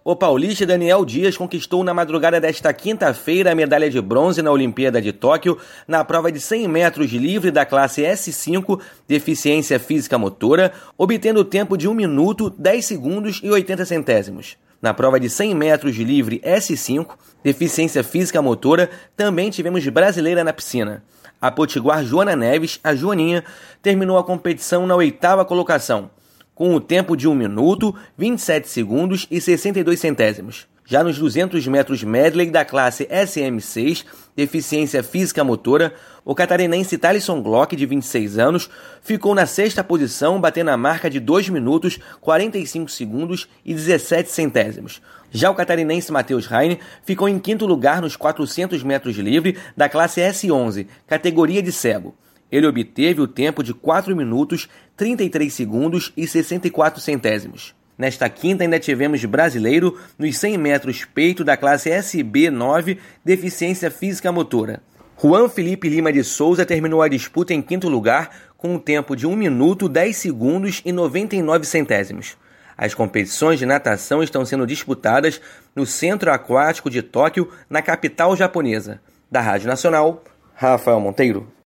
O paulista Daniel Dias conquistou na madrugada desta quinta-feira a medalha de bronze na Olimpíada de Tóquio na prova de 100 metros livre da classe S5, deficiência física motora, obtendo o tempo de 1 minuto, 10 segundos e 80 centésimos. Na prova de 100 metros de livre S5, deficiência física motora, também tivemos brasileira na piscina. A potiguar Joana Neves, a Joaninha, terminou a competição na 8ª colocação, com o tempo de 1 minuto, 27 segundos e 62 centésimos. Já nos 200 metros medley da classe SM6, deficiência física motora, o catarinense Thalisson Glock, de 26 anos, ficou na 6ª posição, batendo a marca de 2 minutos, 45 segundos e 17 centésimos. Já o catarinense Matheus Raine ficou em 5º lugar nos 400 metros livre da classe S11, categoria de cego. Ele obteve o tempo de 4 minutos, 33 segundos e 64 centésimos. Nesta quinta ainda tivemos brasileiro nos 100 metros peito da classe SB9, deficiência física motora. Juan Felipe Lima de Souza terminou a disputa em 5º lugar com um tempo de 1 minuto, 10 segundos e 99 centésimos. As competições de natação estão sendo disputadas no Centro Aquático de Tóquio, na capital japonesa. Da Rádio Nacional, Rafael Monteiro.